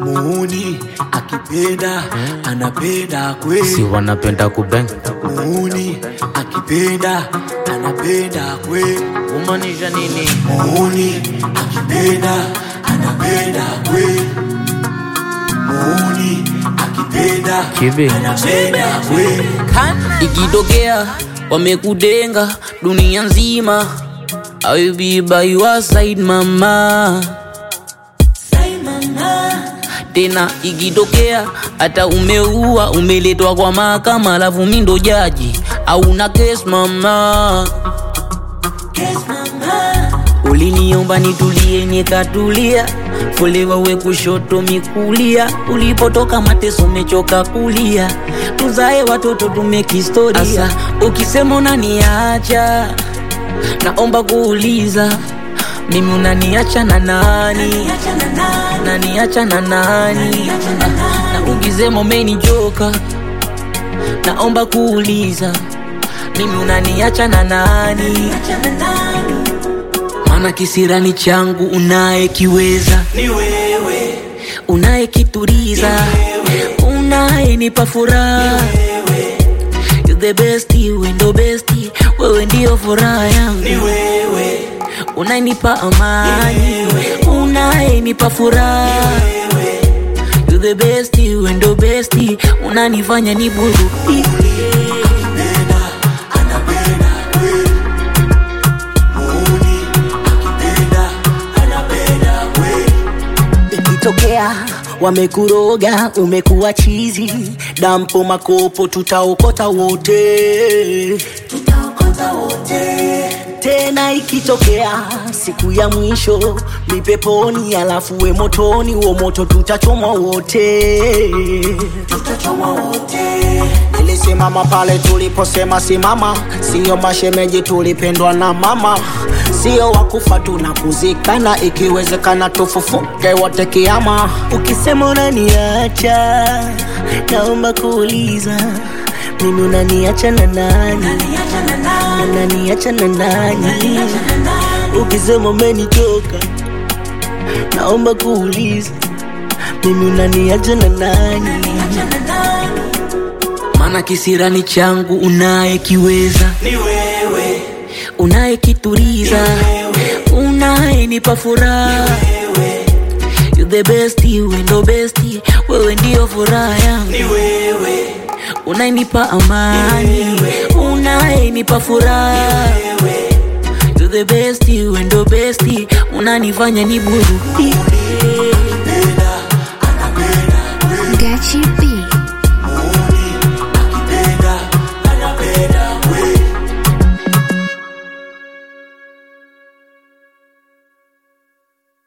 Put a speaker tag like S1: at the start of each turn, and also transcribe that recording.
S1: Muuni akipenda anapenda kweli.
S2: Si wanapenda kubang.
S1: Muuni akipenda anapenda kweli.
S2: Umanisha nini?
S1: Muuni akipenda anapenda kweli. Muuni akipenda
S2: Chibi.
S1: anapenda kweli.
S3: Ikitokea wamekudenga dunia nzima, I will be by your side mama. Tena ikitokea hata umeua umeletwa kwa mahakama, alafu mimi ndo jaji au na case mama. Uliniomba nitulie nikatulia, forever we kushoto mikulia. Ulipotoka mateso mechoka kulia, tuzae watoto tumeki historia. Asa ukisema unaniacha, naomba kuuliza, mimi unaniacha na nani? Naniacha na nani? Na ukisema umenichoka, naomba kuuliza, mimi unaniacha na nani? Mana kisirani changu unayekiweza
S1: Ni wewe,
S3: unayekituriza, unayenipa furaha. You the best, you ndo best, wewe ndio furaha yangu.
S1: ni wewe,
S3: Unayenipa amani, unayenipa furaha. You the best, you ndo best, unanifanya niburudike.
S1: akipenda anapenda kweli. Muuni akipenda anapenda kweli.
S4: Ikitokea wamekuroga umekuwa chizi, dampo makopo tutaokota wote. Tena ikitokea siku ya mwisho mipeponi, alafu we motoni, uo moto tutachomwa wote. Nilisimama pale tuliposema simama, sio mashemeji tulipendwa na mama, sio wakufa tunakuzikana, ikiwezekana tufufuke wote kiama. Ukisema unaniacha, naomba kuuliza, mimi unaniacha na nani? Unaniacha na nani? Ukisema umenichoka, naomba kuuliza, mimi unaniacha na nani?
S3: Mana kisirani changu unayekiweza,
S1: Ni wewe,
S3: unayekituriza, unayenipa furaha. You the best, you ndo best, wewe ndio furaha yangu.
S1: ni wewe,
S3: Unayenipa amani, unayenipa furaha. You the best, you ndo best, unanifanya niburudike.
S1: akipenda